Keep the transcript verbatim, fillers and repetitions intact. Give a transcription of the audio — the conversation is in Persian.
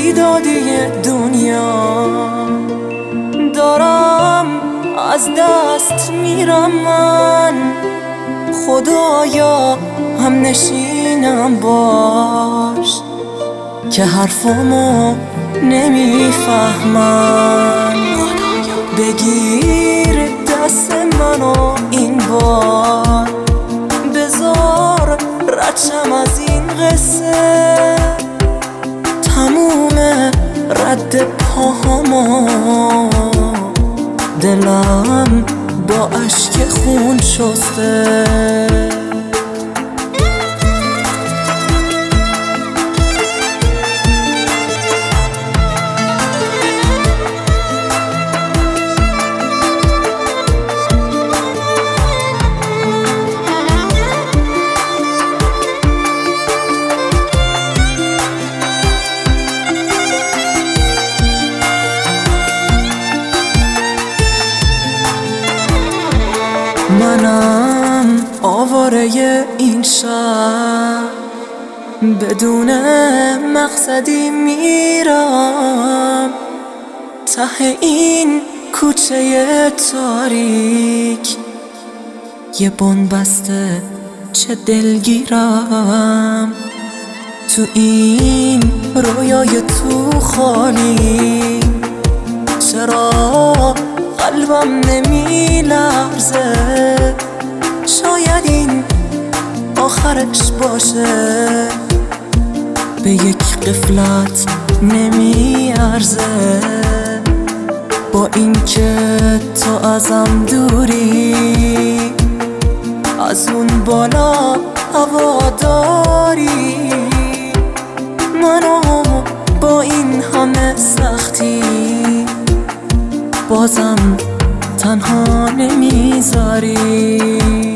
بیدادی دنیا دارم از دست میرم من. خدایا هم نشینم باش که حرفامو نمیفهمن. بگیر دست منو این بار، بذار رچم از این قصه. تموم رد پاهامو دلم با اشک خون شسته. منم آواره این شهر، بدون مقصدی میرم ته این کوچه تاریک. یه بن‌بسته چه دلگیرم تو این رویای تو خالی. چرا قلبم نمی لرزه؟ شاید این آخرش باشه، به یک غفلت نمی ارزه. با این که تو ازم دوری، از اون بالا هواداری. منو با این همه سختی بازم تنها نمیذاری.